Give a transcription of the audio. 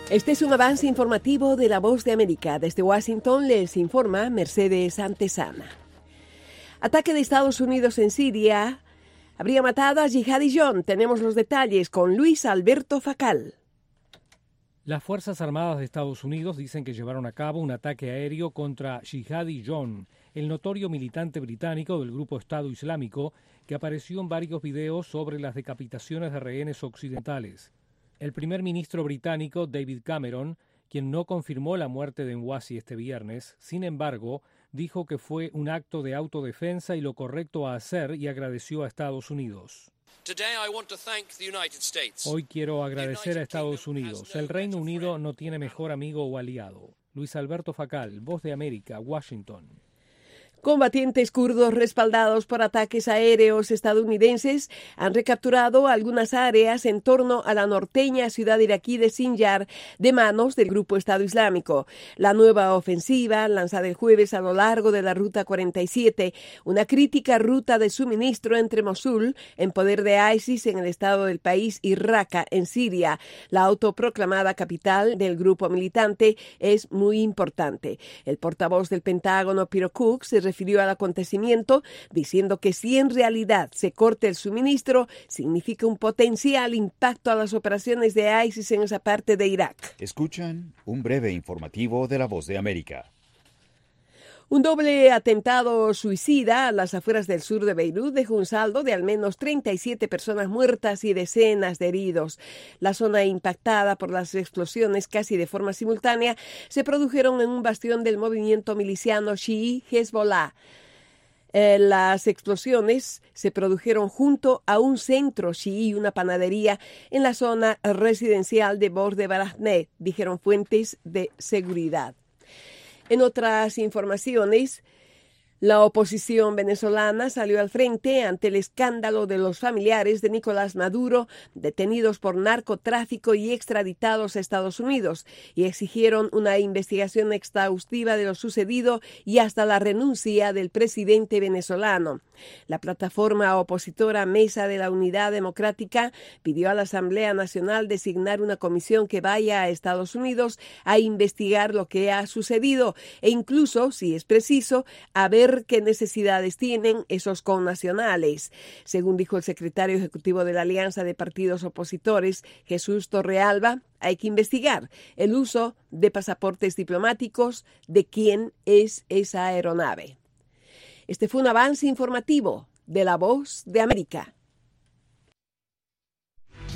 Este es un avance informativo de La Voz de América. Desde Washington les informa Mercedes Antesana. Ataque de Estados Unidos en Siria habría matado a Jihadi John. Tenemos los detalles con Luis Alberto Facal. Las Fuerzas Armadas de Estados Unidos dicen que llevaron a cabo un ataque aéreo contra Jihadi John, el notorio militante británico del grupo Estado Islámico que apareció en varios videos sobre las decapitaciones de rehenes occidentales. El primer ministro británico David Cameron, quien no confirmó la muerte de Nwasi este viernes, sin embargo, dijo que fue un acto de autodefensa y lo correcto a hacer y agradeció a Estados Unidos. Hoy quiero agradecer a Estados Unidos. El Reino Unido no tiene mejor amigo o aliado. Luis Alberto Facal, Voz de América, Washington. Combatientes kurdos respaldados por ataques aéreos estadounidenses han recapturado algunas áreas en torno a la norteña ciudad iraquí de Sinjar de manos del grupo Estado Islámico. La nueva ofensiva, lanzada el jueves a lo largo de la Ruta 47, una crítica ruta de suministro entre Mosul, en poder de ISIS en el estado del país, y Raqqa, en Siria, la autoproclamada capital del grupo militante, es muy importante. El portavoz del Pentágono, Peter Cook, se refirió al acontecimiento diciendo que si en realidad se corta el suministro, significa un potencial impacto a las operaciones de ISIS en esa parte de Irak. Escuchan un breve informativo de La Voz de América. Un doble atentado suicida a las afueras del sur de Beirut dejó un saldo de al menos 37 personas muertas y decenas de heridos. La zona impactada por las explosiones casi de forma simultánea se produjeron en un bastión del movimiento miliciano chií Hezbollah. Las explosiones se produjeron junto a un centro chií y una panadería en la zona residencial de Borde Barahne, dijeron fuentes de seguridad. En otras informaciones, la oposición venezolana salió al frente ante el escándalo de los familiares de Nicolás Maduro, detenidos por narcotráfico y extraditados a Estados Unidos, y exigieron una investigación exhaustiva de lo sucedido y hasta la renuncia del presidente venezolano. La plataforma opositora Mesa de la Unidad Democrática pidió a la Asamblea Nacional designar una comisión que vaya a Estados Unidos a investigar lo que ha sucedido e incluso, si es preciso, a ver qué necesidades tienen esos connacionales. Según dijo el secretario ejecutivo de la Alianza de Partidos Opositores, Jesús Torrealba, hay que investigar el uso de pasaportes diplomáticos de quién es esa aeronave. Este fue un avance informativo de La Voz de América.